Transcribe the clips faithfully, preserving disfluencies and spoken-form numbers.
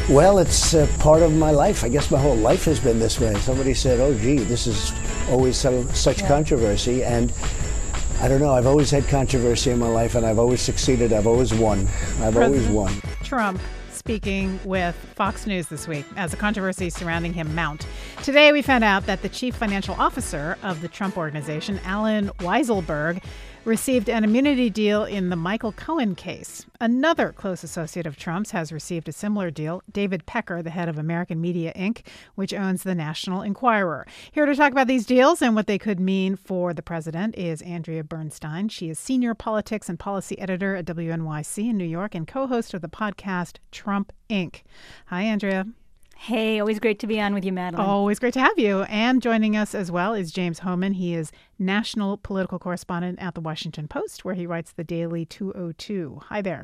Well, it's uh, part of my life. I guess my whole life has been this way. Somebody said, oh, gee, this is always so, such yeah. controversy. And I don't know, I've always had controversy in my life, and I've always succeeded. I've always won. I've President always won. Trump speaking with Fox News this week as the controversy surrounding him mount. Today, we found out that the chief financial officer of the Trump Organization, Allen Weisselberg, received an immunity deal in the Michael Cohen case. Another close associate of Trump's has received a similar deal, David Pecker, the head of American Media, Incorporated, which owns the National Enquirer. Here to talk about these deals and what they could mean for the president is Andrea Bernstein. She is senior politics and policy editor at W N Y C in New York and co-host of the podcast Trump, Incorporated. Hi, Andrea. Hey, always great to be on with you, Madeline. Always great to have you. And joining us as well is James Hohmann. He is national political correspondent at The Washington Post, where he writes the Daily two oh two. Hi there.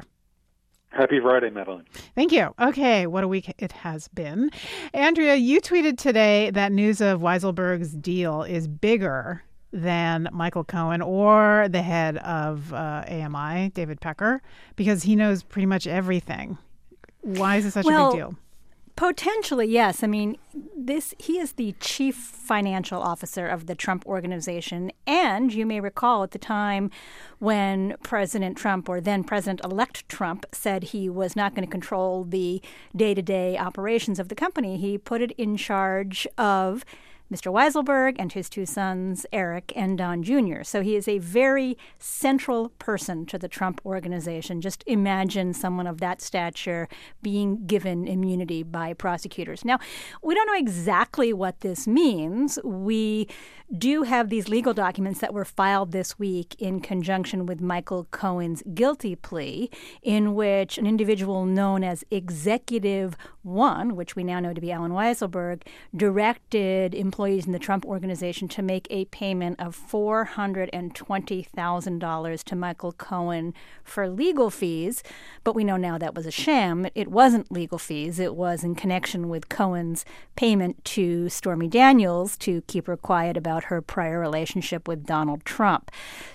Happy Friday, Madeline. Thank you. Okay, what a week it has been. Andrea, you tweeted today that news of Weisselberg's deal is bigger than Michael Cohen or the head of uh, A M I, David Pecker, because he knows pretty much everything. Why is it such well, a big deal? Potentially, yes. I mean, this he is the chief financial officer of the Trump Organization. And you may recall at the time when President Trump, or then President-elect Trump, said he was not going to control the day-to-day operations of the company, he put it in charge of Mister Weisselberg and his two sons, Eric and Don Junior So he is a very central person to the Trump Organization. Just imagine someone of that stature being given immunity by prosecutors. Now, we don't know exactly what this means. We do have these legal documents that were filed this week in conjunction with Michael Cohen's guilty plea, in which an individual known as Executive One, which we now know to be Allen Weisselberg, directed employees in the Trump Organization to make a payment of four hundred twenty thousand dollars to Michael Cohen for legal fees. But we know now that was a sham. It wasn't legal fees. It was in connection with Cohen's payment to Stormy Daniels to keep her quiet about her prior relationship with Donald Trump.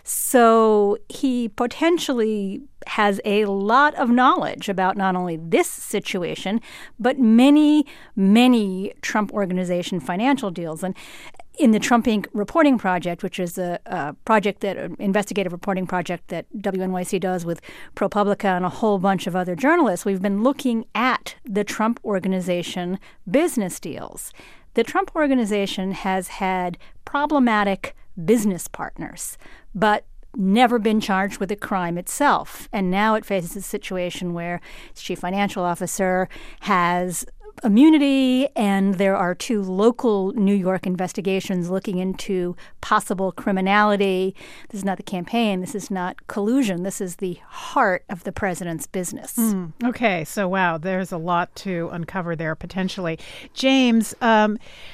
So he potentially has a lot of knowledge about not only this situation, but many, many Trump Organization financial deals. And in the Trump Incorporated Reporting Project, which is a, a project that, an investigative reporting project that W N Y C does with ProPublica and a whole bunch of other journalists, we've been looking at the Trump Organization business deals. The Trump Organization has had problematic business partners, but never been charged with a crime itself. And now it faces a situation where its chief financial officer has immunity, and there are two local New York investigations looking into possible criminality. This is not the campaign. This is not collusion. This is the heart of the president's business. Mm, okay. So, wow, there's a lot to uncover there potentially. James, um,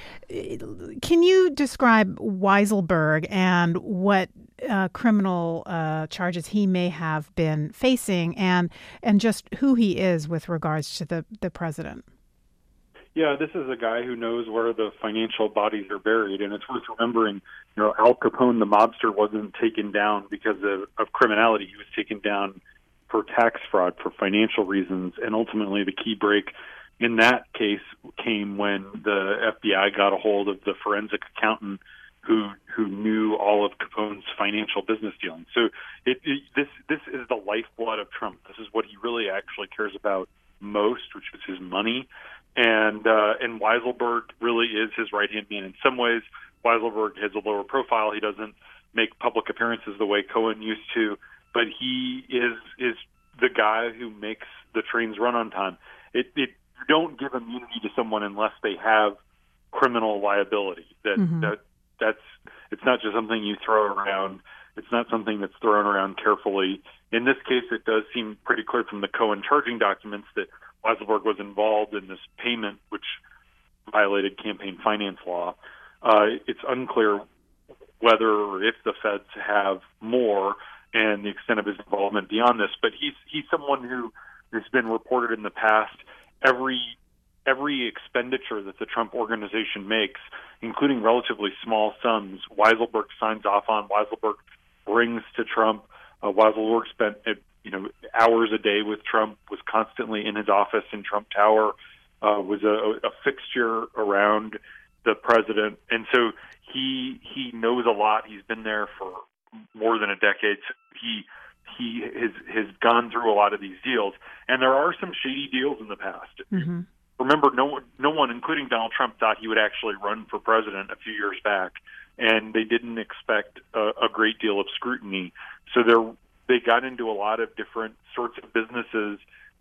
can you describe Weisselberg and what uh, criminal uh, charges he may have been facing, and and just who he is with regards to the, the president? Yeah, this is a guy who knows where the financial bodies are buried, and it's worth remembering, you know, Al Capone, the mobster, wasn't taken down because of, of criminality. He was taken down for tax fraud, for financial reasons, and ultimately the key break in that case came when the F B I got a hold of the forensic accountant who who knew all of Capone's financial business dealings. So it, it, this this is the lifeblood of Trump. This is what he really actually cares about most, which is his money. And uh, and Weisselberg really is his right-hand man. In some ways, Weisselberg has a lower profile. He doesn't make public appearances the way Cohen used to, but he is is the guy who makes the trains run on time. It, it you don't give immunity to someone unless they have criminal liability. That mm-hmm. that that's it's not just something you throw around. It's not something that's thrown around carefully. In this case, it does seem pretty clear from the Cohen charging documents that Weisselberg was involved in this payment, which violated campaign finance law. Uh, it's unclear whether or if the feds have more and the extent of his involvement beyond this. But he's he's someone who has been reported in the past. Every every expenditure that the Trump Organization makes, including relatively small sums, Weisselberg signs off on. Weisselberg brings to Trump. Uh, Weisselberg spent you know hours a day with Trump, was constantly in his office in Trump Tower. uh, was a, a fixture around the president. And so he he knows a lot. He's been there for more than a decade. So he he has, has gone through a lot of these deals. And there are some shady deals in the past. Mm-hmm. Remember, no one, no one, including Donald Trump, thought he would actually run for president a few years back. And they didn't expect a, a great deal of scrutiny. So there, they got into a lot of different sorts of businesses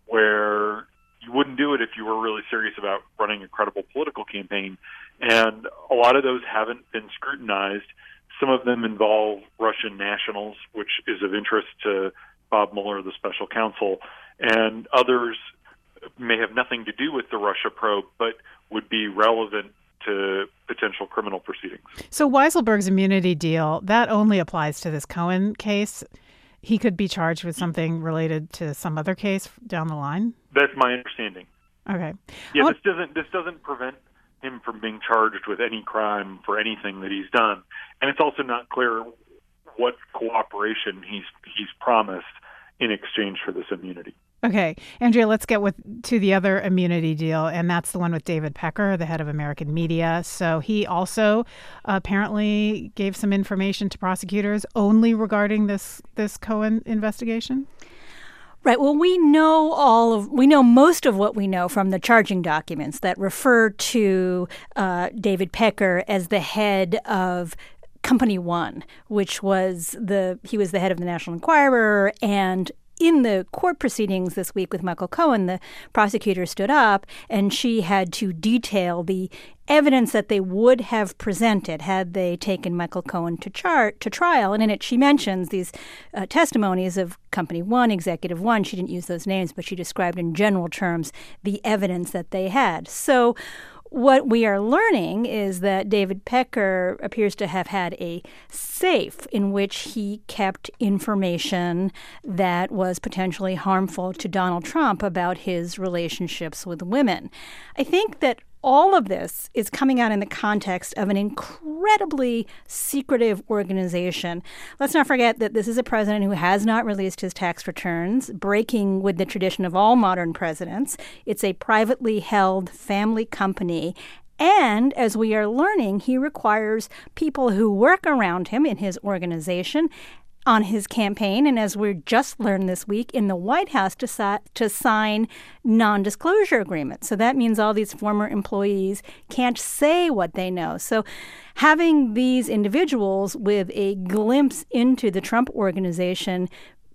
where you wouldn't do it if you were really serious about running a credible political campaign. And a lot of those haven't been scrutinized. Some of them involve Russian nationals, which is of interest to Bob Mueller, the special counsel, and others may have nothing to do with the Russia probe, but would be relevant to potential criminal proceedings. So Weisselberg's immunity deal, that only applies to this Cohen case. He could be charged with something related to some other case down the line? That's my understanding. Okay. Yeah, I'll... this doesn't this doesn't prevent him from being charged with any crime for anything that he's done. And it's also not clear what cooperation he's he's promised in exchange for this immunity. Okay. Andrea, let's get with to the other immunity deal, and that's the one with David Pecker, the head of American Media. So he also uh, apparently gave some information to prosecutors only regarding this this Cohen investigation? Right. Well, we know all of we know most of what we know from the charging documents that refer to uh, David Pecker as the head of Company One, which was the he was the head of the National Enquirer. And in the court proceedings this week with Michael Cohen, the prosecutor stood up and she had to detail the evidence that they would have presented had they taken Michael Cohen to chart to trial. And in it, she mentions these uh, testimonies of Company One, Executive One. She didn't use those names, but she described in general terms the evidence that they had. So what we are learning is that David Pecker appears to have had a safe in which he kept information that was potentially harmful to Donald Trump about his relationships with women. I think that all of this is coming out in the context of an incredibly secretive organization. Let's not forget that this is a president who has not released his tax returns, breaking with the tradition of all modern presidents. It's a privately held family company. And as we are learning, he requires people who work around him in his organization on his campaign, and as we just learned this week, in the White House to, si- to sign non-disclosure agreements. So that means all these former employees can't say what they know. So having these individuals with a glimpse into the Trump organization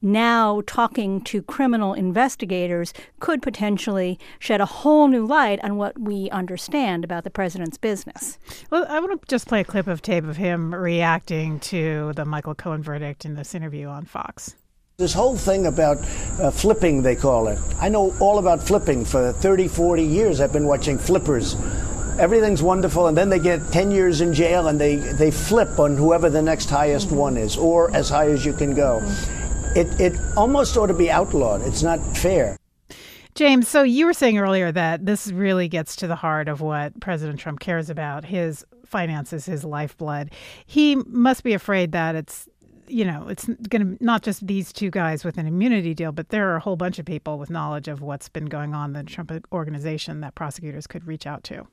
now talking to criminal investigators could potentially shed a whole new light on what we understand about the president's business. Well, I want to just play a clip of tape of him reacting to the Michael Cohen verdict in this interview on Fox. This whole thing about uh, flipping, they call it. I know all about flipping. For thirty, forty years, I've been watching flippers. Everything's wonderful, and then they get ten years in jail, and they, they flip on whoever the next highest mm-hmm. one is, or as high as you can go. Mm-hmm. It it almost ought to be outlawed. It's not fair. James, so you were saying earlier that this really gets to the heart of what President Trump cares about, his finances, his lifeblood. He must be afraid that it's, you know, it's going to not just these two guys with an immunity deal, but there are a whole bunch of people with knowledge of what's been going on in the Trump organization that prosecutors could reach out to.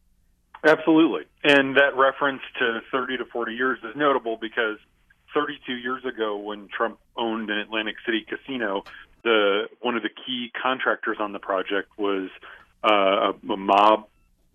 Absolutely. And that reference to thirty to forty years is notable because thirty-two years ago, when Trump owned an Atlantic City casino, the one of the key contractors on the project was uh, a, a mob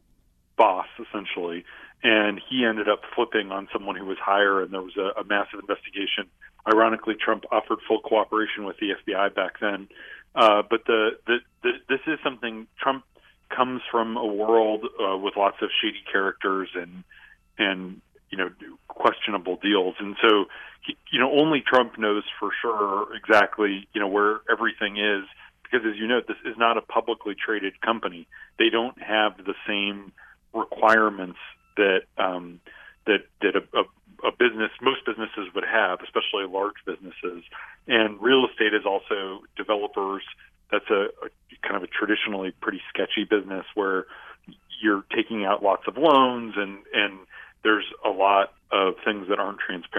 boss, essentially, and he ended up flipping on someone who was higher, and there was a, a massive investigation. Ironically, Trump offered full cooperation with the F B I back then. Uh, but the, the, the this is something Trump comes from a world uh, with lots of shady characters and and you know, questionable deals. And so, he, you know, only Trump knows for sure exactly, you know, where everything is, because as you know, this is not a publicly traded company. They don't have the same requirements that, um, that, that a, a, a business, most businesses would have, especially large businesses. And real estate is also developers. That's a, a kind of a traditionally pretty sketchy business where you're taking out lots of loans and, and, there's a lot of things that aren't transparent.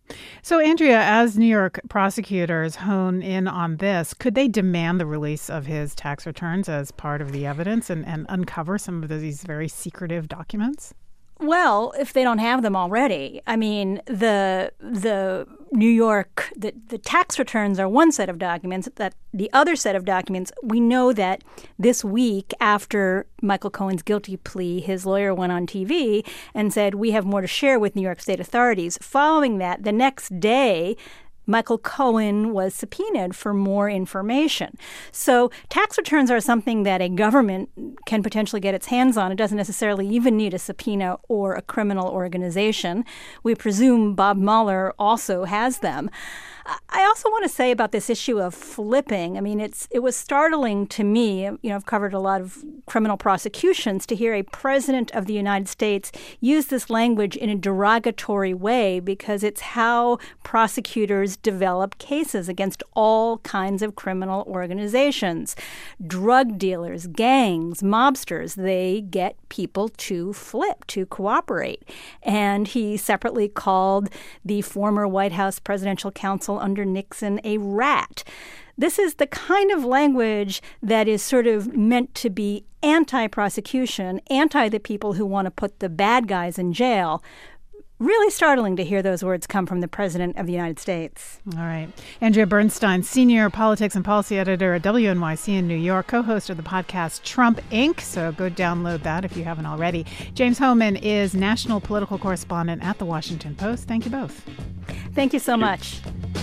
So, Andrea, as New York prosecutors hone in on this, could they demand the release of his tax returns as part of the evidence and, and uncover some of these very secretive documents? Well, if they don't have them already. I mean, the the New York, the, the tax returns are one set of documents. That the other set of documents, we know that this week after Michael Cohen's guilty plea, his lawyer went on T V and said, we have more to share with New York State authorities. Following that, the next day, Michael Cohen was subpoenaed for more information. So tax returns are something that a government can potentially get its hands on. It doesn't necessarily even need a subpoena or a criminal organization. We presume Bob Mueller also has them. I also want to say about this issue of flipping. I mean, it's it was startling to me. You know, I've covered a lot of criminal prosecutions to hear a president of the United States use this language in a derogatory way because it's how prosecutors develop cases against all kinds of criminal organizations. Drug dealers, gangs, mobsters, they get people to flip, to cooperate. And he separately called the former White House presidential counsel under Nixon a rat. This is the kind of language that is sort of meant to be anti-prosecution, anti the people who want to put the bad guys in jail. Really startling to hear those words come from the President of the United States. All right. Andrea Bernstein, Senior Politics and Policy Editor at W N Y C in New York, co-host of the podcast Trump Incorporated. So go download that if you haven't already. James Hohmann is National Political Correspondent at The Washington Post. Thank you both. Thank you so much.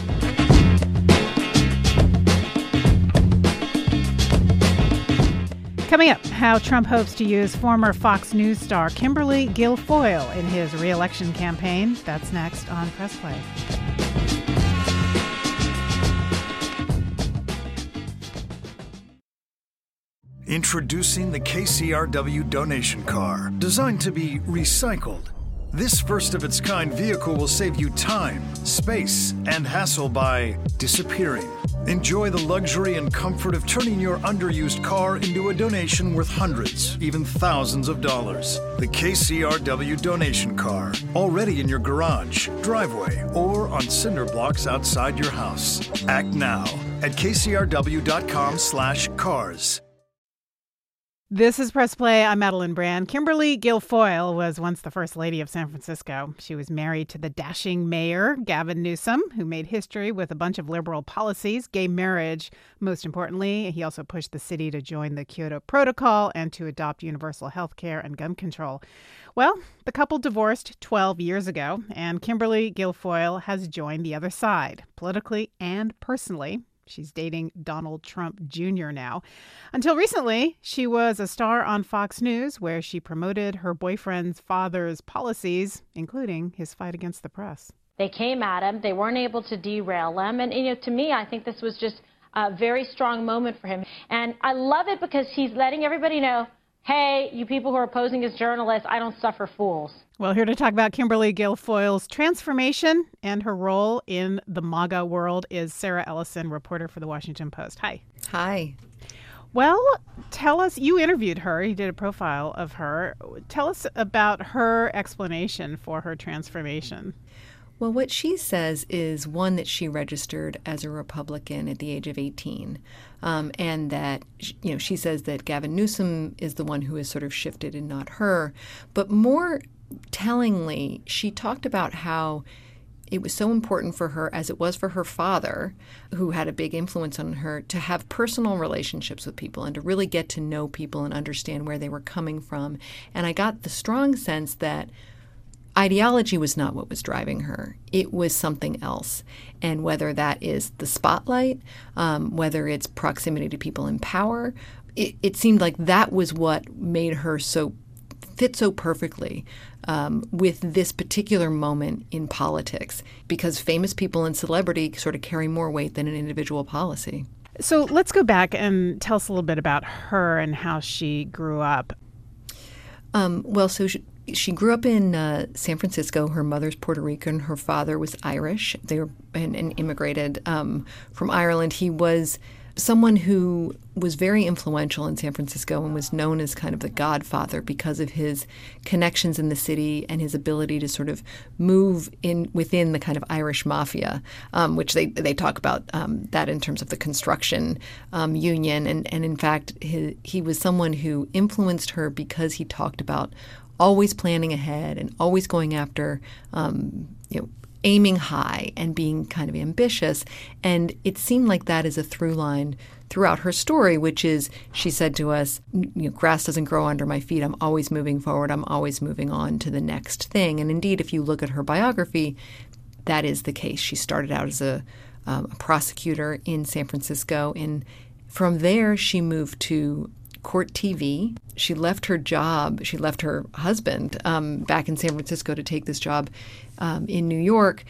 Coming up, how Trump hopes to use former Fox News star Kimberly Guilfoyle in his re-election campaign. That's next on Press Play. Introducing the K C R W donation car, designed to be recycled. This first-of-its-kind vehicle will save you time, space, and hassle by disappearing. Enjoy the luxury and comfort of turning your underused car into a donation worth hundreds, even thousands of dollars. The K C R W donation car, already in your garage, driveway, or on cinder blocks outside your house. Act now at kcrw.com slash cars. This is Press Play. I'm Madeline Brand. Kimberly Guilfoyle was once the First Lady of San Francisco. She was married to the dashing mayor, Gavin Newsom, who made history with a bunch of liberal policies, gay marriage, most importantly. He also pushed the city to join the Kyoto Protocol and to adopt universal health care and gun control. Well, the couple divorced twelve years ago, and Kimberly Guilfoyle has joined the other side, politically and personally. She's dating Donald Trump Junior now. Until recently, she was a star on Fox News, where she promoted her boyfriend's father's policies, including his fight against the press. They came at him. They weren't able to derail him. And, you know, to me, I think this was just a very strong moment for him. And I love it because he's letting everybody know, hey, you people who are posing as journalists, I don't suffer fools. Well, here to talk about Kimberly Guilfoyle's transformation and her role in the MAGA world is Sarah Ellison, reporter for The Washington Post. Hi. Hi. Well, tell us, you interviewed her, you did a profile of her. Tell us about her explanation for her transformation. Well, what she says is, one, that she registered as a Republican at the age of eighteen, um, and that, you know, she says that Gavin Newsom is the one who has sort of shifted and not her. But more tellingly, she talked about how it was so important for her, as it was for her father, who had a big influence on her, to have personal relationships with people and to really get to know people and understand where they were coming from. And I got the strong sense that ideology was not what was driving her. It was something else. And whether that is the spotlight, um, whether it's proximity to people in power, it, it seemed like that was what made her so fit so perfectly um, with this particular moment in politics, because famous people and celebrity sort of carry more weight than an individual policy. So let's go back and tell us a little bit about her and how she grew up. Um, well, so she, she grew up in uh, San Francisco. Her mother's Puerto Rican. Her father was Irish. They were and, and immigrated um, from Ireland. He was someone who was very influential in San Francisco and was known as kind of the godfather because of his connections in the city and his ability to sort of move in within the kind of Irish mafia, um, which they they talk about um, that in terms of the construction um, union. And, and in fact, he, he was someone who influenced her because he talked about always planning ahead and always going after, um, you know, aiming high and being kind of ambitious. And it seemed like that is a through line throughout her story, which is she said to us, you know, grass doesn't grow under my feet. I'm always moving forward. I'm always moving on to the next thing. And indeed, if you look at her biography, that is the case. She started out as a, um, a prosecutor in San Francisco. And from there, she moved to Court T V. She left her job. She left her husband um, back in San Francisco to take this job um, in New York.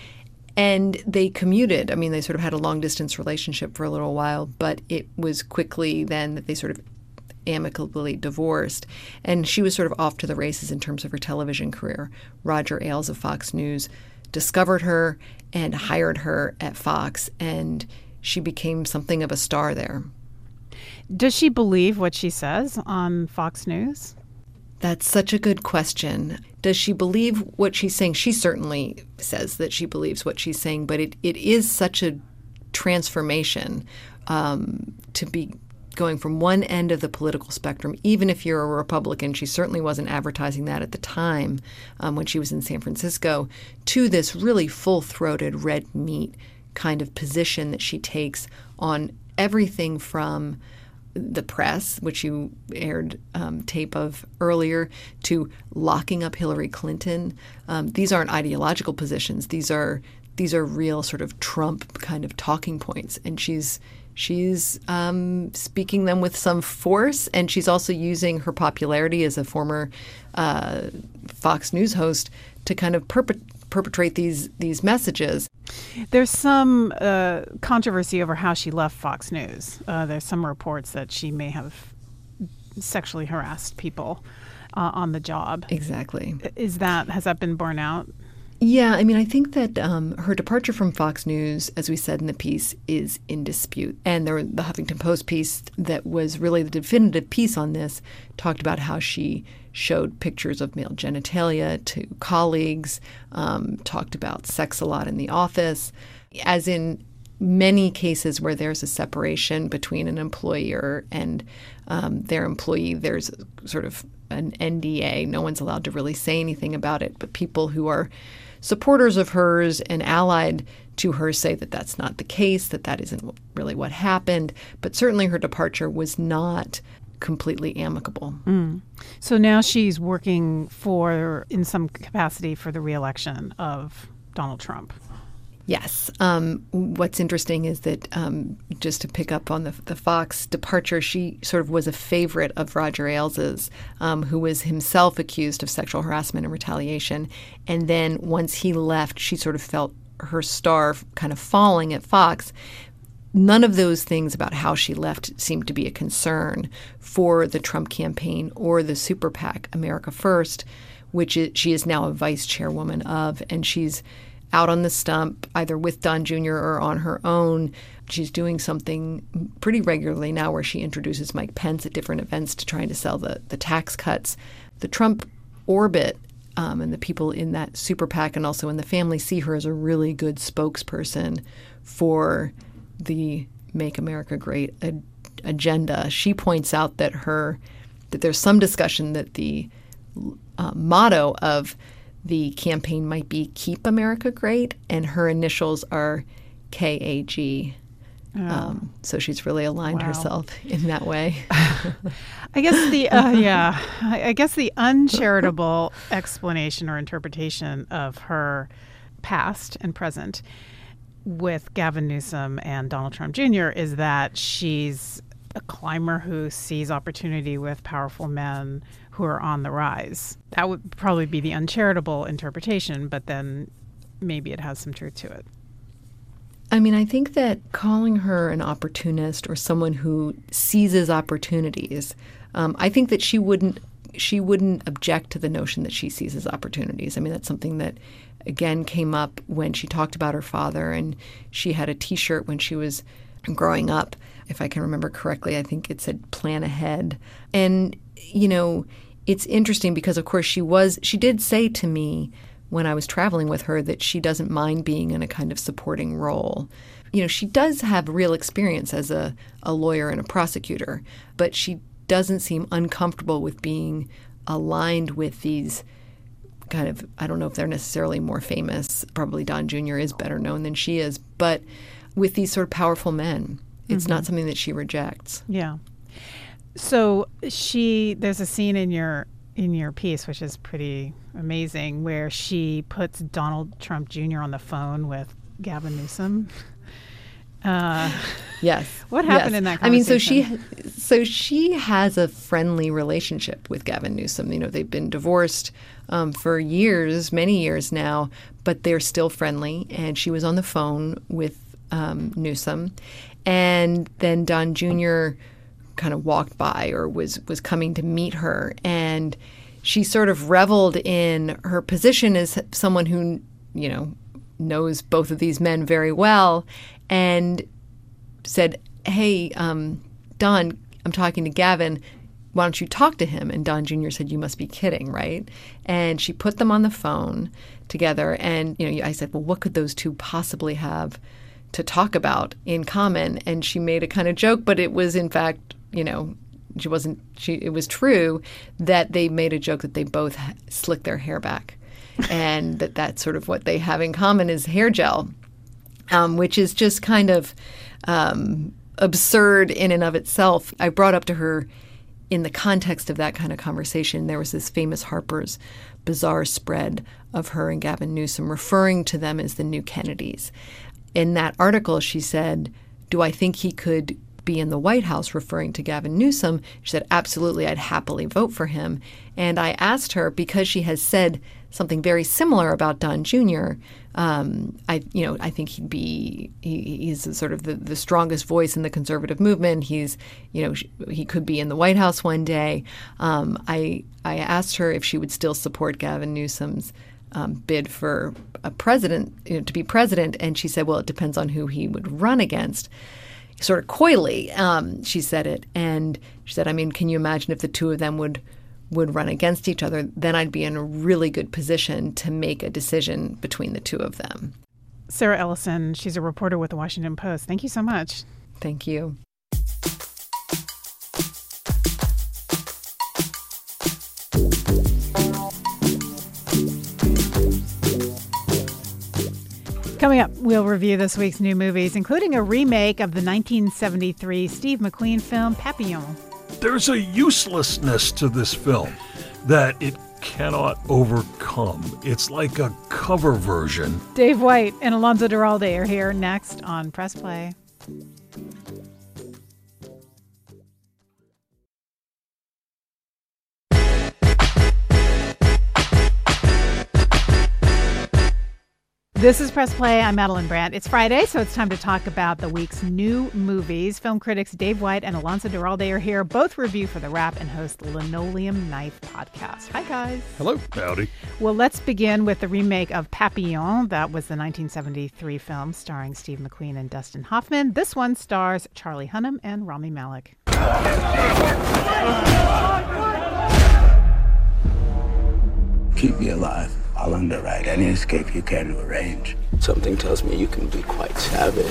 And they commuted. I mean, they sort of had a long-distance relationship for a little while, but it was quickly then that they sort of amicably divorced. And she was sort of off to the races in terms of her television career. Roger Ailes of Fox News discovered her and hired her at Fox, and she became something of a star there. Does she believe what she says on Fox News? That's such a good question. Does she believe what she's saying? She certainly says that she believes what she's saying, but it, it is such a transformation um, to be going from one end of the political spectrum, even if you're a Republican. She certainly wasn't advertising that at the time um, when she was in San Francisco, to this really full-throated red meat kind of position that she takes on everything from the press, which you aired um, tape of earlier, to locking up Hillary Clinton. Um, these aren't ideological positions. These are these are real sort of Trump kind of talking points, and she's she's um, speaking them with some force, and she's also using her popularity as a former uh, Fox News host to kind of perpetrate. perpetrate these these messages. There's some uh, controversy over how she left Fox News. Uh, there's some reports that she may have sexually harassed people uh, on the job. Exactly. Is that has that been borne out? Yeah, I mean, I think that um, her departure from Fox News, as we said in the piece, is in dispute. And there, the Huffington Post piece that was really the definitive piece on this talked about how she showed pictures of male genitalia to colleagues, um, talked about sex a lot in the office. As in many cases where there's a separation between an employer and um, their employee, there's sort of an N D A. No one's allowed to really say anything about it, but people who are supporters of hers and allied to her say that that's not the case, that that isn't really what happened. But certainly her departure was not completely amicable. Mm. So now she's working for, in some capacity, for the reelection of Donald Trump. Yes. Um, what's interesting is that, um, just to pick up on the, the Fox departure, she sort of was a favorite of Roger Ailes', um, who was himself accused of sexual harassment and retaliation. And then once he left, she sort of felt her star kind of falling at Fox. None of those things about how she left seemed to be a concern for the Trump campaign or the super PAC, America First, which is, she is now a vice chairwoman of, and she's out on the stump, either with Don Junior or on her own. She's doing something pretty regularly now where she introduces Mike Pence at different events to trying to sell the, the tax cuts. The Trump orbit um, and the people in that super PAC and also in the family see her as a really good spokesperson for the Make America Great ag- agenda. She points out that her that there's some discussion that the uh, motto of the campaign might be Keep America Great, and her initials are K A G. Oh. Um, so she's really aligned wow. herself in that way. I guess the uh, yeah, I guess the uncharitable explanation or interpretation of her past and present with Gavin Newsom and Donald Trump Junior is that she's a climber who sees opportunity with powerful men who are on the rise. That would probably be the uncharitable interpretation, but then maybe it has some truth to it. I mean, I think that calling her an opportunist or someone who seizes opportunities, um, I think that she wouldn't she wouldn't object to the notion that she seizes opportunities. I mean, that's something that, again, came up when she talked about her father, and she had a T-shirt when she was growing up. If I can remember correctly, I think it said plan ahead. And, you know, it's interesting because, of course, she was, she did say to me when I was traveling with her that she doesn't mind being in a kind of supporting role. You know, she does have real experience as a, a lawyer and a prosecutor, but she doesn't seem uncomfortable with being aligned with these kind of, I don't know if they're necessarily more famous, probably Don Junior is better known than she is, but with these sort of powerful men. It's mm-hmm. not something that she rejects. Yeah. So she, there's a scene in your in your piece, which is pretty amazing, where she puts Donald Trump Junior on the phone with Gavin Newsom. Uh, yes. What happened yes. in that conversation? I mean, so she, so she has a friendly relationship with Gavin Newsom. You know, they've been divorced um, for years, many years now, but they're still friendly. And she was on the phone with um, Newsom. And then Don Junior kind of walked by or was, was coming to meet her. And she sort of reveled in her position as someone who, you know, knows both of these men very well and said, hey, um, Don, I'm talking to Gavin. Why don't you talk to him? And Don Junior said, you must be kidding, right? And she put them on the phone together. And, you know, I said, well, what could those two possibly have to talk about in common? And she made a kind of joke, but it was in fact, you know, she wasn't, she, it was true that they made a joke that they both slicked their hair back and that that's sort of what they have in common is hair gel, um, which is just kind of um, absurd in and of itself. I brought up to her in the context of that kind of conversation, there was this famous Harper's Bazaar spread of her and Gavin Newsom referring to them as the new Kennedys. In that article, she said, do I think he could be in the White House, referring to Gavin Newsom? She said, absolutely, I'd happily vote for him. And I asked her, because she has said something very similar about Don Junior, um, I, you know, I think he'd be, he, he's sort of the, the strongest voice in the conservative movement. He's, you know, he could be in the White House one day. Um, I, I asked her if she would still support Gavin Newsom's Um, bid for a president, you know, to be president, and she said, well, it depends on who he would run against. Sort of coyly, um, she said it. And she said, I mean, can you imagine if the two of them would would run against each other? Then I'd be in a really good position to make a decision between the two of them. Sarah Ellison, she's a reporter with the Washington Post. Thank you so much. Thank you. Coming up, we'll review this week's new movies, including a remake of the nineteen seventy-three Steve McQueen film Papillon. There's a uselessness to this film that it cannot overcome. It's like a cover version. Dave White and Alonso Duralde are here next on Press Play. This is Press Play. I'm Madeline Brandt. It's Friday, so it's time to talk about the week's new movies. Film critics Dave White and Alonso Duralde are here. Both review for The Wrap and host the Linoleum Knife podcast. Hi, guys. Hello. Howdy. Well, let's begin with the remake of Papillon. That was the nineteen seventy-three film starring Steve McQueen and Dustin Hoffman. This one stars Charlie Hunnam and Rami Malek. Keep me alive. I'll underwrite any escape you care to arrange. Something tells me you can be quite savage.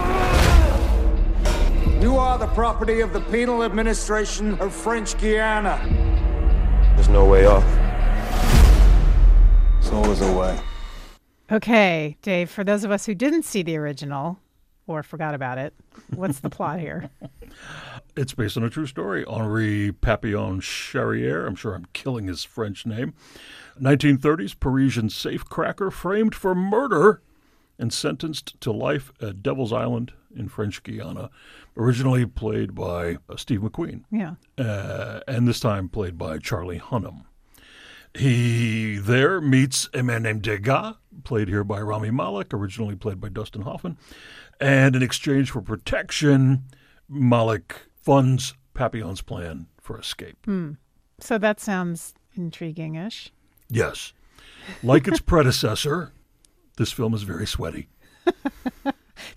You are the property of the penal administration of French Guiana. There's no way off. There's always a way. Okay, Dave, for those of us who didn't see the original or forgot about it, what's the plot here? It's based on a true story. Henri Papillon Charrière, I'm sure I'm killing his French name. nineteen thirties Parisian safecracker framed for murder and sentenced to life at Devil's Island in French Guiana. Originally played by uh, Steve McQueen. Yeah. Uh, and this time played by Charlie Hunnam. He there meets a man named Degas, played here by Rami Malek, originally played by Dustin Hoffman. And in exchange for protection, Malek funds Papillon's plan for escape. Hmm. So that sounds intriguing-ish. Yes. Like its predecessor, this film is very sweaty.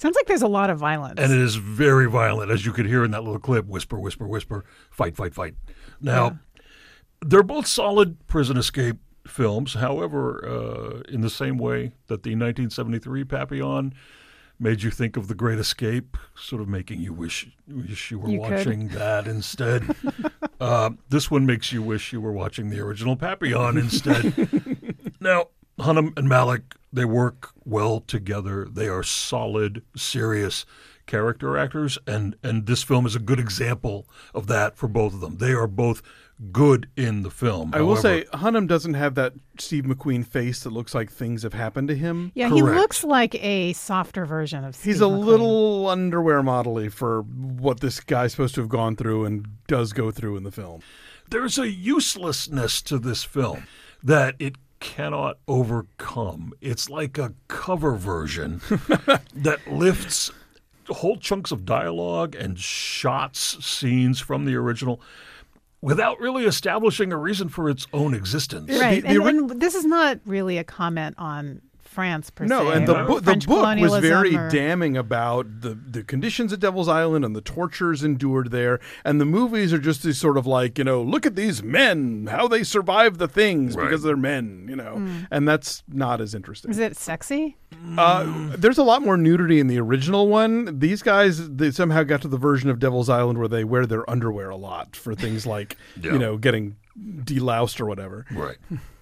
Sounds like there's a lot of violence. And it is very violent, as you could hear in that little clip. Whisper, whisper, whisper, fight, fight, fight. Now, yeah. They're both solid prison escape films. However, uh, in the same way that the nineteen seventy-three Papillon made you think of The Great Escape, sort of making you wish, wish you were you watching could. that instead. uh, this one makes you wish you were watching the original Papillon instead. Now, Hunnam and Malick, they work well together. They are solid, serious character actors, and, and this film is a good example of that for both of them. They are both good in the film. I However, will say, Hunnam doesn't have that Steve McQueen face that looks like things have happened to him. Yeah, Correct. he looks like a softer version of Steve He's a McQueen. little underwear model-y for what this guy's supposed to have gone through and does go through in the film. There's a uselessness to this film that it cannot overcome. It's like a cover version that lifts whole chunks of dialogue and shots, scenes from the original without really establishing a reason for its own existence. Right, The- the and, and this is not really a comment on France per No, se. and the, or book the French book was colonialism very or- damning about the, the conditions at Devil's Island and the tortures endured there. And the movies are just this sort of like, you know, look at these men, how they survive the things Right. because they're men, you know. Mm. And that's not as interesting. Is it sexy? Uh, there's a lot more nudity in the original one. These guys, they somehow got to the version of Devil's Island where they wear their underwear a lot for things like, Yeah. you know, getting deloused or whatever. Right.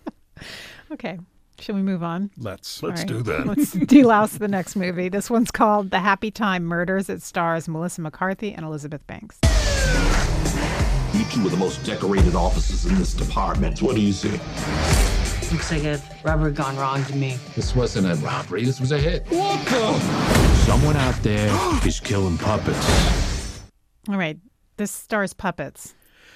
Okay. Shall we move on? Let's. Let's All do right. that. Let's delouse the next movie. This one's called The Happy Time Murders. It stars Melissa McCarthy and Elizabeth Banks. You two are the most decorated officers in this department. What do you see? Looks like a robbery gone wrong to me. This wasn't a robbery. This was a hit. What the? Someone out there is killing puppets. All right. This stars puppets.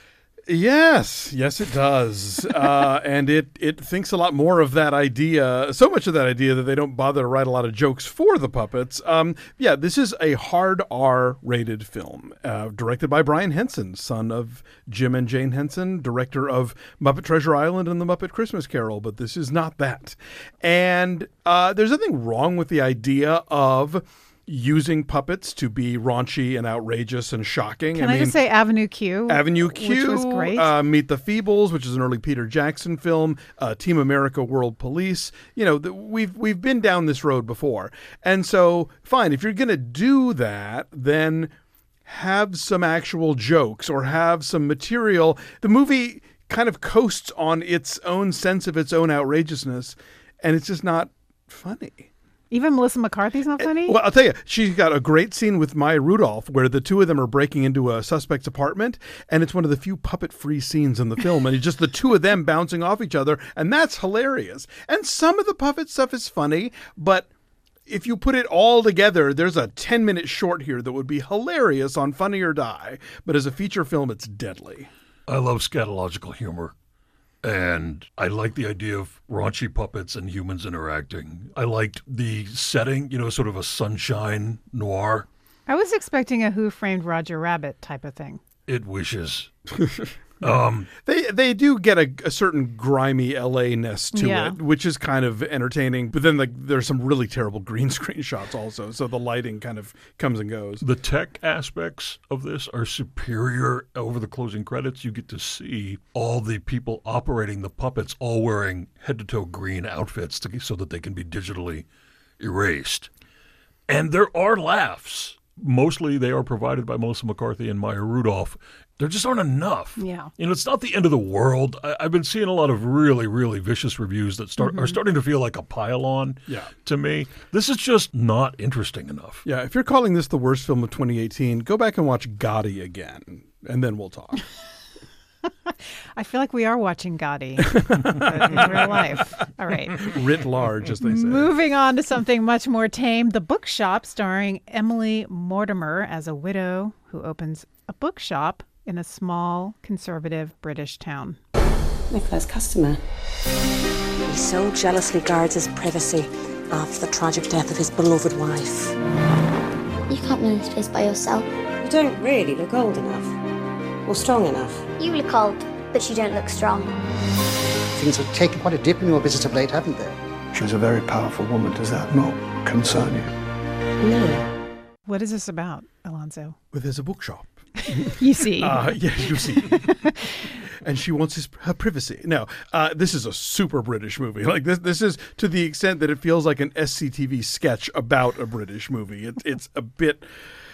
Yes, yes, it does, uh, and it it thinks a lot more of that idea. So much of that idea that they don't bother to write a lot of jokes for the puppets. Um, yeah, this is a hard R rated film, uh, directed by Brian Henson, son of Jim and Jane Henson, director of Muppet Treasure Island and The Muppet Christmas Carol. But this is not that, and uh, there's nothing wrong with the idea of using puppets to be raunchy and outrageous and shocking. Can I, I, mean, just say Avenue Q? Avenue Q, which was great. Uh, Meet the Feebles, which is an early Peter Jackson film, uh, Team America: World Police. You know, the, we've we've been down this road before, and so fine. If you're going to do that, then have some actual jokes or have some material. The movie kind of coasts on its own sense of its own outrageousness, and it's just not funny. Even Melissa McCarthy's not funny? Well, I'll tell you, she's got a great scene with Maya Rudolph where the two of them are breaking into a suspect's apartment, and it's one of the few puppet-free scenes in the film, and it's just the two of them bouncing off each other, and that's hilarious. And some of the puppet stuff is funny, but if you put it all together, there's a ten-minute short here that would be hilarious on Funny or Die, but as a feature film, it's deadly. I love scatological humor. And I like the idea of raunchy puppets and humans interacting. I liked the setting, you know, sort of a sunshine noir. I was expecting a Who Framed Roger Rabbit type of thing. It wishes. um, they they do get a, a certain grimy L A-ness to Yeah. it, which is kind of entertaining. But then like there's some really terrible green screen shots also, so the lighting kind of comes and goes. The tech aspects of this are superior. Over the closing credits, you get to see all the people operating the puppets all wearing head-to-toe green outfits to, so that they can be digitally erased. And there are laughs. Mostly they are provided by Melissa McCarthy and Maya Rudolph. There just aren't enough. Yeah. You know, it's not the end of the world. I, I've been seeing a lot of really, really vicious reviews that start Mm-hmm. are starting to feel like a pile-on Yeah. to me. This is just not interesting enough. Yeah, if you're calling this the worst film of twenty eighteen, go back and watch Gotti again, and then we'll talk. I feel like we are watching Gotti in real life. All right. Writ large, as they say. Moving on to something much more tame, The Bookshop, starring Emily Mortimer as a widow who opens a bookshop in a small, conservative British town. My first customer. He so jealously guards his privacy after the tragic death of his beloved wife. You can't run this place by yourself. You don't really look old enough. Or strong enough. You look old, but you don't look strong. Things have taken quite a dip in your business of late, haven't they? She was a very powerful woman. Does that not concern you? No. What is this about, Alonso? Well, there's a bookshop. You see. Uh, yes, you see. And she wants his, her privacy. No, uh, this is a super British movie. Like this, this is to the extent that it feels like an S C T V sketch about a British movie. It's it's a bit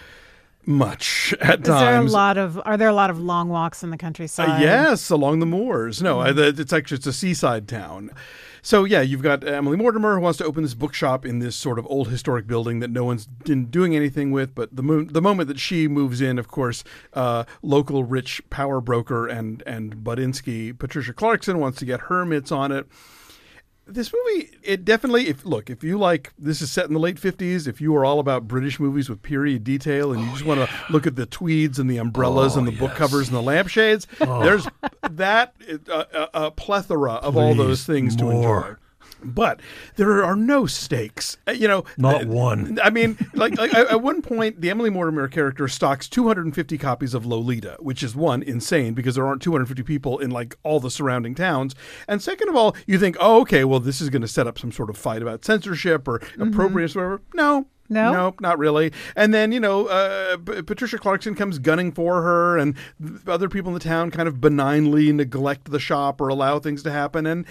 much at is times. There a lot of, are there a lot of long walks in the countryside? Uh, yes, along the moors. No, mm-hmm. uh, it's actually it's a seaside town. So yeah, you've got Emily Mortimer who wants to open this bookshop in this sort of old historic building that no one's been doing anything with. But the mo- the moment that she moves in, of course, uh, local rich power broker and and Budinsky, Patricia Clarkson, wants to get her mitts on it. This movie, it definitely, if look, if you like, this is set in the late fifties, if you are all about British movies with period detail and you oh, just yeah. want to look at the tweeds and the umbrellas oh, and the yes. book covers and the lampshades, oh. there's that, a, a, a plethora of Please, all those things more. to enjoy. But there are no stakes, you know. Not one. I mean, like, like at one point, the Emily Mortimer character stocks two hundred fifty copies of Lolita, which is one, insane because there aren't two hundred fifty people in like all the surrounding towns. And second of all, you think, oh, okay, well, this is going to set up some sort of fight about censorship or mm-hmm. appropriateness or whatever. No. No, nope, not really. And then, you know, uh, P- Patricia Clarkson comes gunning for her, and other people in the town kind of benignly neglect the shop or allow things to happen. And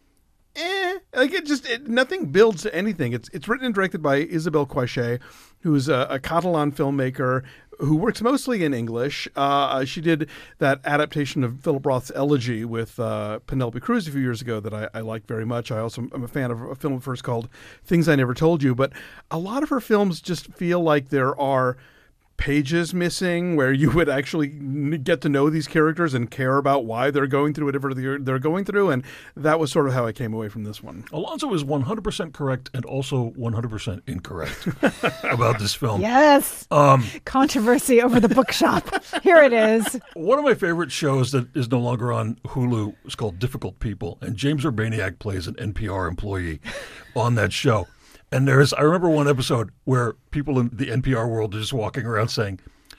Eh, like it just it, nothing builds to anything. It's it's written and directed by Isabel Coixet, who's a, a Catalan filmmaker who works mostly in English. Uh, she did that adaptation of Philip Roth's Elegy with uh, Penelope Cruz a few years ago that I, I like very much. I also am a fan of a film of hers called Things I Never Told You. But a lot of her films just feel like there are pages missing where you would actually get to know these characters and care about why they're going through whatever they're, they're going through. And that was sort of how I came away from this one. Alonso is one hundred percent correct and also one hundred percent incorrect about this film. Yes. Um, Controversy over the bookshop. Here it is. One of my favorite shows that is no longer on Hulu is called Difficult People. And James Urbaniak plays an N P R employee on that show. And there's, I remember one episode where people in the N P R world are just walking around saying,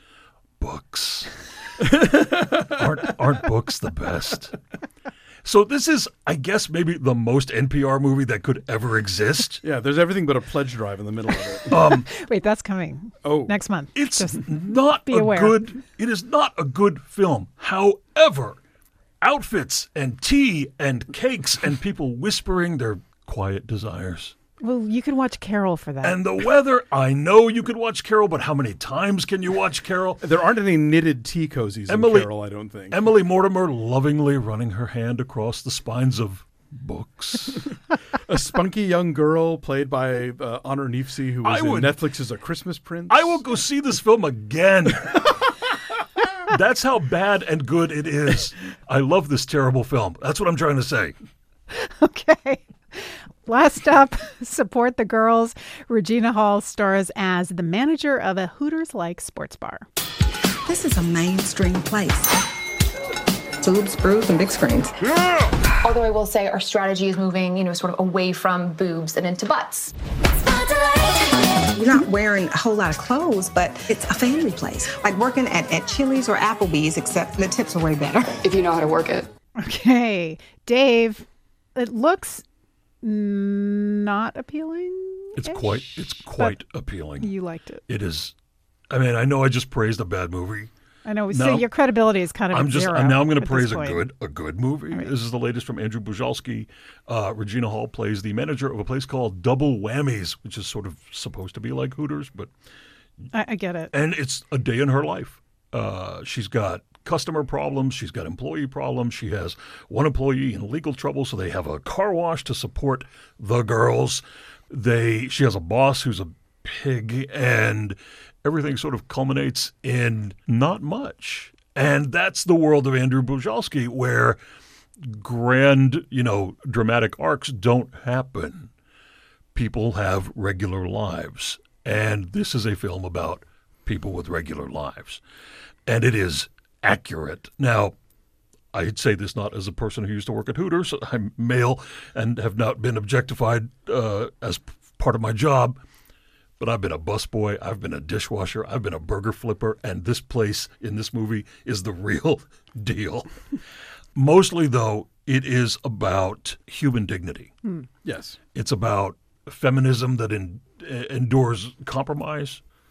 books. aren't, aren't books the best? So this is, I guess, maybe the most N P R movie that could ever exist. Yeah, there's everything but a pledge drive in the middle of it. Um, Wait, that's coming oh. next month. It's just not be a aware. good, it is not a good film. However, outfits and tea and cakes and people whispering their quiet desires. Well, you can watch Carol for that. And the weather, I know you could watch Carol, but how many times can you watch Carol? There aren't any knitted tea cozies Emily, in Carol, I don't think. Emily Mortimer lovingly running her hand across the spines of books. A spunky young girl played by uh, Honor Nifsi, who was would, in Netflix's A Christmas Prince. I will go see this film again. That's how bad and good it is. I love this terrible film. That's what I'm trying to say. Okay. Last up, support the girls. Regina Hall stars as the manager of a Hooters-like sports bar. This is a mainstream place. Boobs, brews, and big screens. Yeah! Although I will say our strategy is moving, you know, sort of away from boobs and into butts. You're not wearing a whole lot of clothes, but it's a family place. Like working at, at Chili's or Applebee's, except the tips are way better. If you know how to work it. Okay. Dave, it looks not appealing. It's quite it's quite appealing. You liked it. It is. I mean, I know I just praised a bad movie. I know. So now, your credibility is kind of I'm at just zero now I'm going to praise a point. good a good movie. Right. This is the latest from Andrew Bujalski. Uh, Regina Hall plays the manager of a place called Double Whammies, which is sort of supposed to be like Hooters, but I, I get it. And it's a day in her life. Uh, she's got customer problems. She's got employee problems. She has one employee in legal trouble, so they have a car wash to support the girls. They she has a boss who's a pig, and everything sort of culminates in not much. And that's the world of Andrew Bujalski, where grand, you know, dramatic arcs don't happen. People have regular lives. And this is a film about people with regular lives. And it is accurate. Now, I'd say this not as a person who used to work at Hooters. I'm male and have not been objectified uh, as p- part of my job. But I've been a busboy, I've been a dishwasher, I've been a burger flipper, and this place in this movie is the real deal. Mostly, though, it is about human dignity. Hmm. Yes. It's about feminism that in, endures compromise.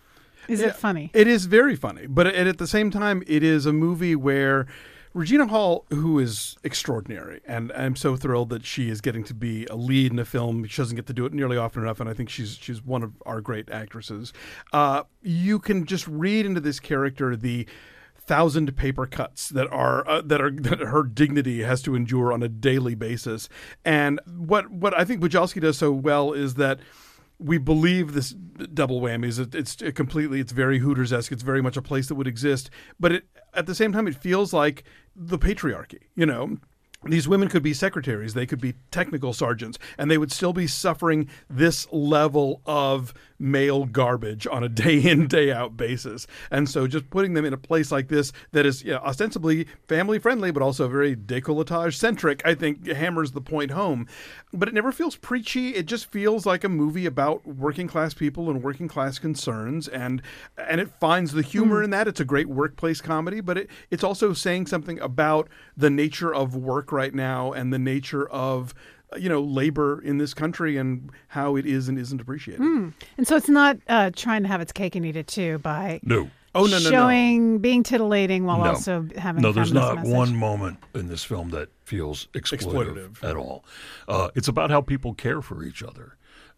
Is yeah, it funny? It is very funny. But at, at the same time, it is a movie where Regina Hall, who is extraordinary, and I'm so thrilled that she is getting to be a lead in a film. She doesn't get to do it nearly often enough, and I think she's she's one of our great actresses. Uh, you can just read into this character the thousand paper cuts that are uh, that are that her dignity has to endure on a daily basis. And what what I think Bujalski does so well is that we believe this double whammy is it, it's it completely it's very Hooters-esque. It's very much a place that would exist, but it at the same time it feels like the patriarchy. You know, these women could be secretaries, they could be technical sergeants, and they would still be suffering this level of male garbage on a day in, day out basis. And so just putting them in a place like this that is, you know, ostensibly family friendly, but also very décolletage centric, I think hammers the point home. But it never feels preachy. It just feels like a movie about working class people and working class concerns. And and it finds the humor mm. in that. It's a great workplace comedy, but it, it's also saying something about the nature of work right now and the nature of, you know, labor in this country and how it is and isn't appreciated. Mm. And so it's not uh, trying to have its cake and eat it too by no. Oh, no, no, showing, no. being titillating while no. also having No, there's not message. one moment in this film that feels exploitative, exploitative. at all. Uh, it's about how people care for each other.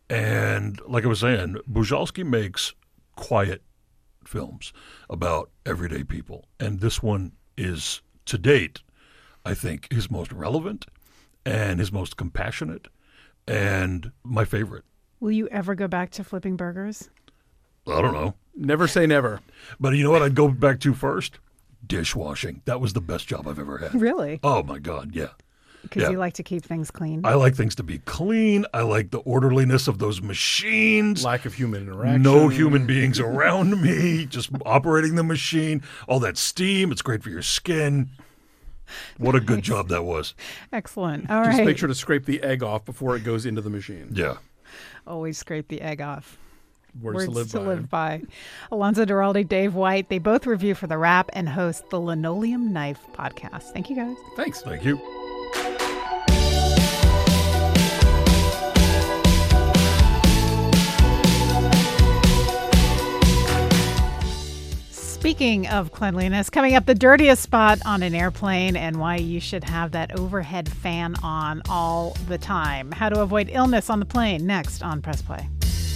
And like I was saying, Bujalski makes quiet films about everyday people. And this one is, to date, I think, his most relevant and his most compassionate and my favorite. Will you ever go back to flipping burgers? I don't know. Never say never. But you know what I'd go back to first? Dishwashing. That was the best job I've ever had. Really? Oh, my God, yeah. Because yeah. you like to keep things clean. I like things to be clean. I like the orderliness of those machines. Lack of human interaction. No human beings around me, just operating the machine. All that steam, it's great for your skin. What a good job that was. Excellent. All Just right. make sure to scrape the egg off before it goes into the machine. Yeah. Always scrape the egg off. Words, Words to live to by. live by. Alonzo Duralde, Dave White, they both review for The Wrap and host the Linoleum Knife podcast. Thank you, guys. Thanks. Thank you. Speaking of cleanliness, coming up, the dirtiest spot on an airplane and why you should have that overhead fan on all the time. How to avoid illness on the plane, next on Press Play.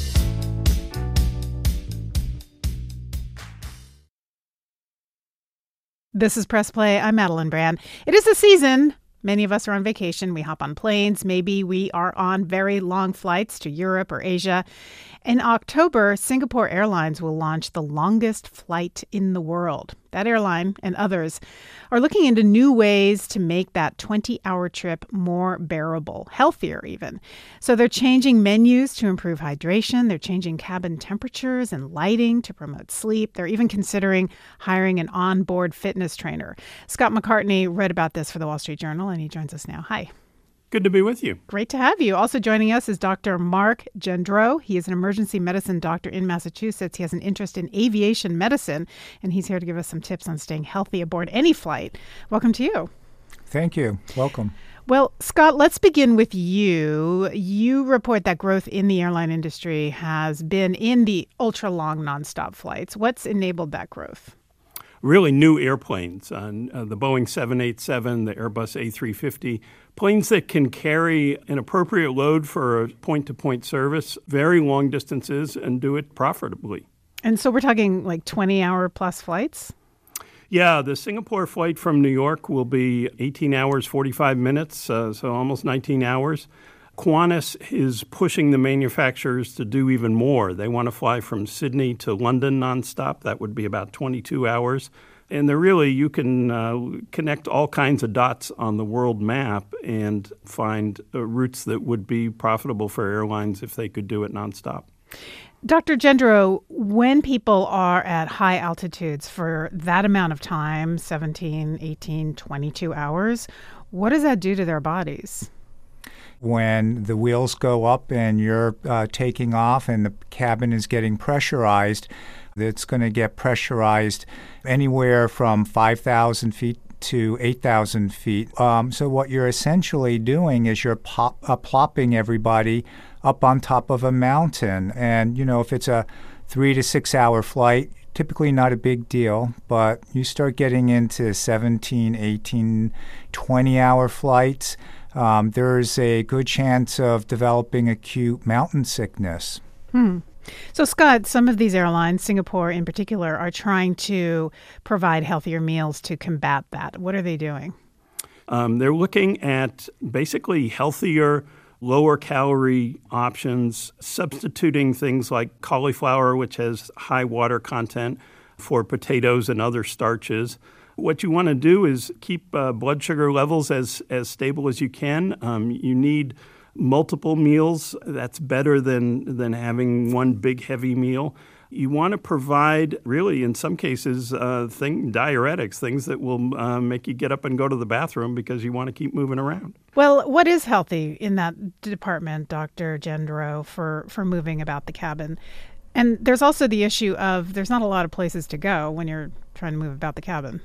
This is Press Play. I'm Madeline Brand. It is the season. Many of us are on vacation. We hop on planes. Maybe we are on very long flights to Europe or Asia. In October, Singapore Airlines will launch the longest flight in the world. That airline and others are looking into new ways to make that twenty-hour trip more bearable, healthier even. So they're changing menus to improve hydration. They're changing cabin temperatures and lighting to promote sleep. They're even considering hiring an onboard fitness trainer. Scott McCartney read about this for the Wall Street Journal, and he joins us now. Hi. Good to be with you. Great to have you. Also joining us is Doctor Mark Gendreau. He is an emergency medicine doctor in Massachusetts. He has an interest in aviation medicine, and he's here to give us some tips on staying healthy aboard any flight. Welcome to you. Thank you. Welcome. Well, Scott, let's begin with you. You report that growth in the airline industry has been in the ultra-long nonstop flights. What's enabled that growth? Really new airplanes, uh, uh, the Boeing seven eighty-seven, the Airbus A three fifty, planes that can carry an appropriate load for a point-to-point service, very long distances, and do it profitably. And so we're talking like twenty-hour plus flights? Yeah, the Singapore flight from New York will be eighteen hours, forty-five minutes, uh, so almost nineteen hours. Qantas is pushing the manufacturers to do even more. They want to fly from Sydney to London nonstop. That would be about twenty-two hours. And they're really, you can uh, connect all kinds of dots on the world map and find uh, routes that would be profitable for airlines if they could do it nonstop. Doctor Gendreau, when people are at high altitudes for that amount of time, seventeen, eighteen, twenty-two hours, what does that do to their bodies? When the wheels go up and you're uh, taking off and the cabin is getting pressurized, it's going to get pressurized anywhere from five thousand feet to eight thousand feet. Um, so what you're essentially doing is you're pop, uh, plopping everybody up on top of a mountain. And, you know, if it's a three to six hour flight, typically not a big deal, but you start getting into seventeen, eighteen, twenty hour flights, um, there's a good chance of developing acute mountain sickness. Hmm. So, Scott, some of these airlines, Singapore in particular, are trying to provide healthier meals to combat that. What are they doing? Um, they're looking at basically healthier, lower calorie options, substituting things like cauliflower, which has high water content, for potatoes and other starches. What you want to do is keep uh, blood sugar levels as, as stable as you can. Um, you need multiple meals. That's better than, than having one big, heavy meal. You want to provide, really, in some cases, uh, thing, diuretics, things that will uh, make you get up and go to the bathroom because you want to keep moving around. Well, what is healthy in that department, Doctor Gendreau, for, for moving about the cabin? And there's also the issue of there's not a lot of places to go when you're trying to move about the cabin.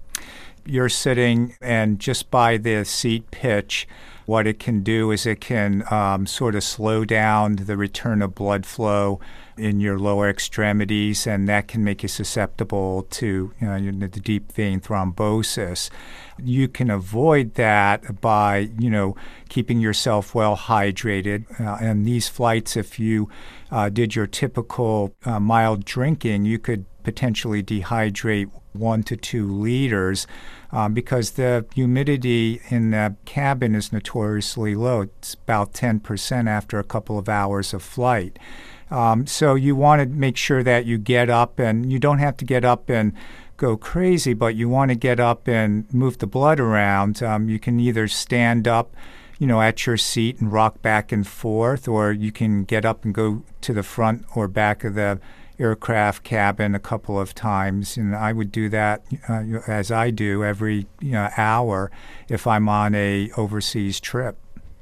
You're sitting, and just by the seat pitch, what it can do is it can um, sort of slow down the return of blood flow in your lower extremities, and that can make you susceptible to you know, the deep vein thrombosis. You can avoid that by, you know, keeping yourself well hydrated. Uh, and these flights, if you uh, did your typical uh, mild drinking, you could potentially dehydrate one to two liters um, because the humidity in the cabin is notoriously low. It's about ten percent after a couple of hours of flight. Um, so you want to make sure that you get up, and you don't have to get up and go crazy, but you want to get up and move the blood around. Um, you can either stand up, you know, at your seat and rock back and forth, or you can get up and go to the front or back of the aircraft cabin a couple of times, and I would do that uh, as I do every you know, hour if I'm on a overseas trip.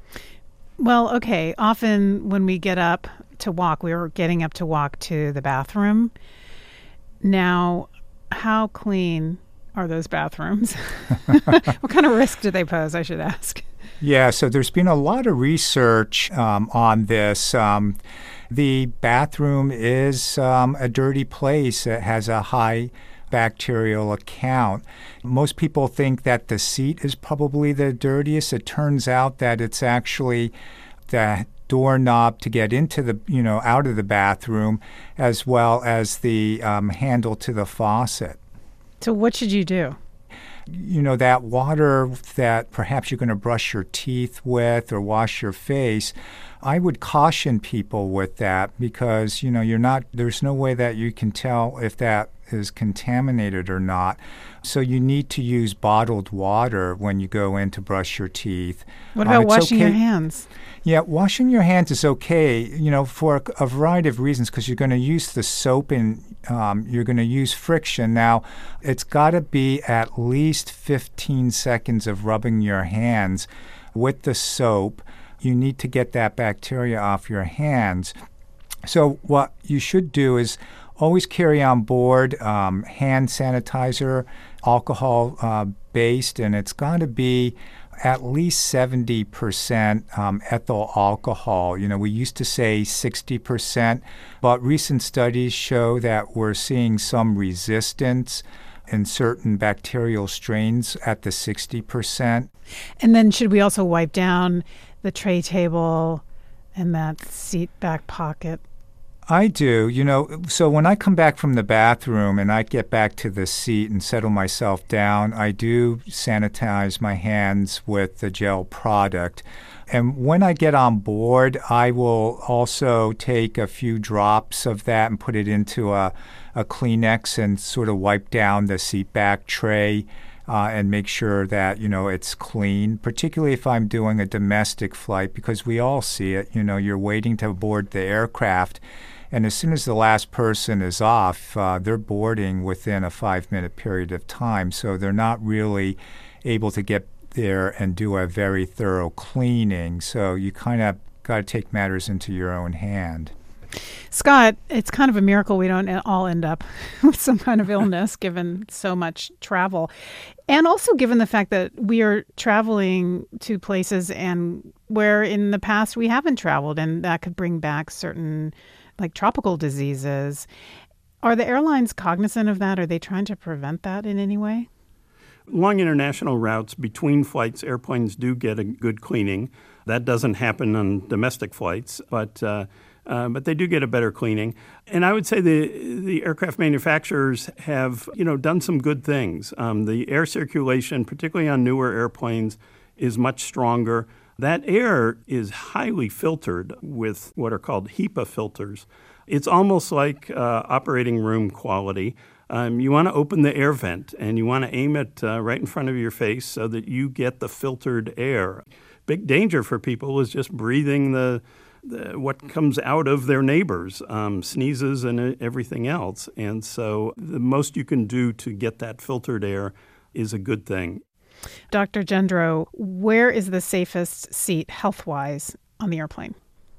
Well, okay, often when we get up to walk, we were getting up to walk to the bathroom. Now, how clean are those bathrooms? What kind of risk do they pose, I should ask? Yeah, so there's been a lot of research um, on this. Um, the bathroom is um, a dirty place. It has a high bacterial account. Most people think that the seat is probably the dirtiest. It turns out that it's actually the doorknob to get into the, you know, out of the bathroom, as well as the um, handle to the faucet. So what should you do? You know, that water that perhaps you're going to brush your teeth with or wash your face, I would caution people with that because, you know, you're not, there's no way that you can tell if that is contaminated or not. So you need to use bottled water when you go in to brush your teeth. What about um, washing okay. your hands? Yeah, washing your hands is okay, you know, for a, a variety of reasons, because you're going to use the soap and um, you're going to use friction. Now, it's got to be at least fifteen seconds of rubbing your hands with the soap. You need to get that bacteria off your hands. So what you should do is always carry on board um, hand sanitizer, alcohol-based, uh, and it's got to be at least seventy percent um, ethyl alcohol. You know, we used to say sixty percent, but recent studies show that we're seeing some resistance in certain bacterial strains at the sixty percent. And then should we also wipe down the tray table and that seat back pocket? I do. You know, so when I come back from the bathroom and I get back to the seat and settle myself down, I do sanitize my hands with the gel product. And when I get on board, I will also take a few drops of that and put it into a, a Kleenex and sort of wipe down the seat back tray uh, and make sure that, you know, it's clean, particularly if I'm doing a domestic flight, because we all see it. You know, you're waiting to board the aircraft, and as soon as the last person is off, uh, they're boarding within a five-minute period of time. So they're not really able to get there and do a very thorough cleaning. So you kind of got to take matters into your own hand. Scott, it's kind of a miracle we don't all end up with some kind of illness given so much travel. And also given the fact that we are traveling to places and where in the past we haven't traveled, and that could bring back certain like tropical diseases. Are the airlines cognizant of that? Are they trying to prevent that in any way? Long international routes between flights, airplanes do get a good cleaning. That doesn't happen on domestic flights, but uh, uh, but they do get a better cleaning. And I would say the the aircraft manufacturers have, you know, done some good things. Um, the air circulation, particularly on newer airplanes, is much stronger. That air is highly filtered with what are called HEPA filters. It's almost like uh, operating room quality. Um, you want to open the air vent, and you want to aim it uh, right in front of your face so that you get the filtered air. Big danger for people is just breathing the, the what comes out of their neighbors, um, sneezes and everything else. And so the most you can do to get that filtered air is a good thing. Doctor Gendreau, where is the safest seat health-wise on the airplane?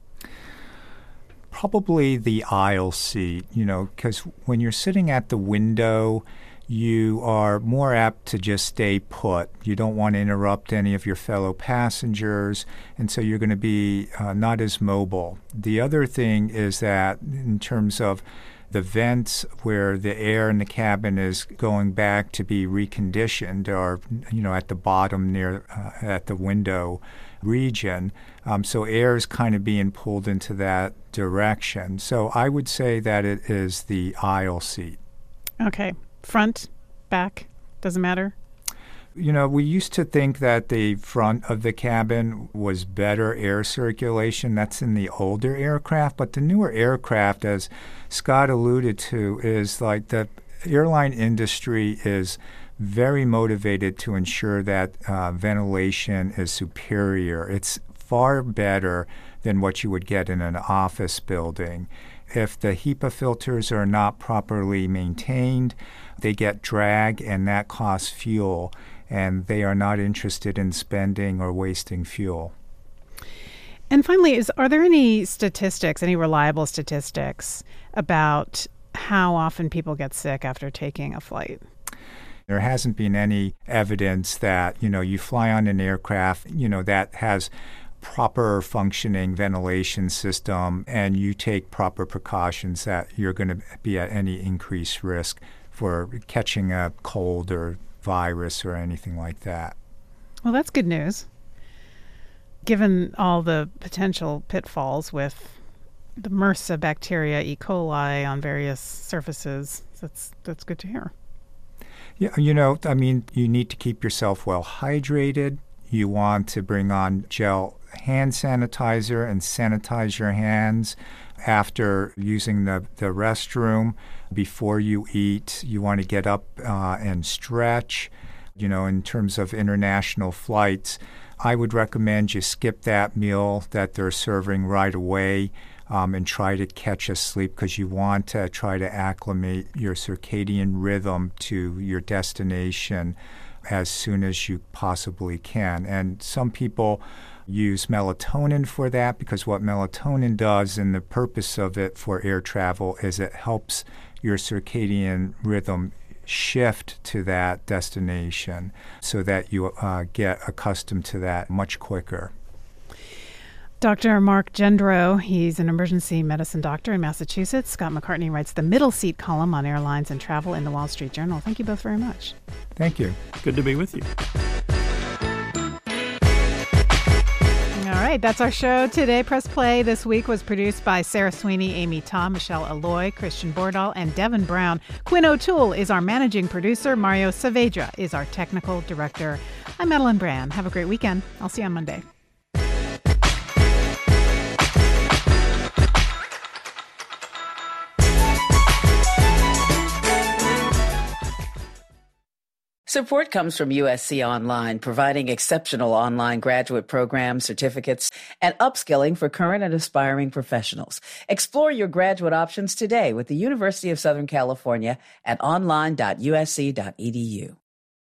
Probably the aisle seat, you know, because when you're sitting at the window, you are more apt to just stay put. You don't want to interrupt any of your fellow passengers, and so you're going to be uh, not as mobile. The other thing is that in terms of the vents where the air in the cabin is going back to be reconditioned, or, you know, at the bottom near uh, at the window region. Um, so air is kind of being pulled into that direction. So I would say that it is the aisle seat. Okay. Front, back, doesn't matter? You know, we used to think that the front of the cabin was better air circulation. That's in the older aircraft. But the newer aircraft, as Scott alluded to, is like the airline industry is very motivated to ensure that uh, ventilation is superior. It's far better than what you would get in an office building. If the HEPA filters are not properly maintained, they get drag, and that costs fuel, and they are not interested in spending or wasting fuel. And finally, is are there any statistics, any reliable statistics about how often people get sick after taking a flight? There hasn't been any evidence that, you know, you fly on an aircraft, you know, that has proper functioning ventilation system and you take proper precautions that you're going to be at any increased risk for catching a cold or virus or anything like that. Well, that's good news. Given all the potential pitfalls with the MRSA bacteria, E. coli on various surfaces, that's that's good to hear. Yeah, you know, I mean, you need to keep yourself well hydrated. You want to bring on gel hand sanitizer and sanitize your hands after using the, the restroom. Before you eat, you want to get up uh, and stretch. You know, in terms of international flights, I would recommend you skip that meal that they're serving right away um, and try to catch a sleep, because you want to try to acclimate your circadian rhythm to your destination as soon as you possibly can. And some people use melatonin for that, because what melatonin does, and the purpose of it for air travel, is it helps your circadian rhythm shift to that destination so that you uh, get accustomed to that much quicker. Doctor Mark Gendreau, he's an emergency medicine doctor in Massachusetts. Scott McCartney writes the middle seat column on airlines and travel in the Wall Street Journal. Thank you both very much. Thank you. Good to be with you. All right, that's our show today. Press Play this week was produced by Sarah Sweeney, Amy Ta, Michelle Alloy, Christian Bordahl, and Devin Brown. Quinn O'Toole is our managing producer. Mario Saavedra is our technical director. I'm Madeline Brand. Have a great weekend. I'll see you on Monday. Support comes from U S C Online, providing exceptional online graduate programs, certificates, and upskilling for current and aspiring professionals. Explore your graduate options today with the University of Southern California at online dot u s c dot e d u.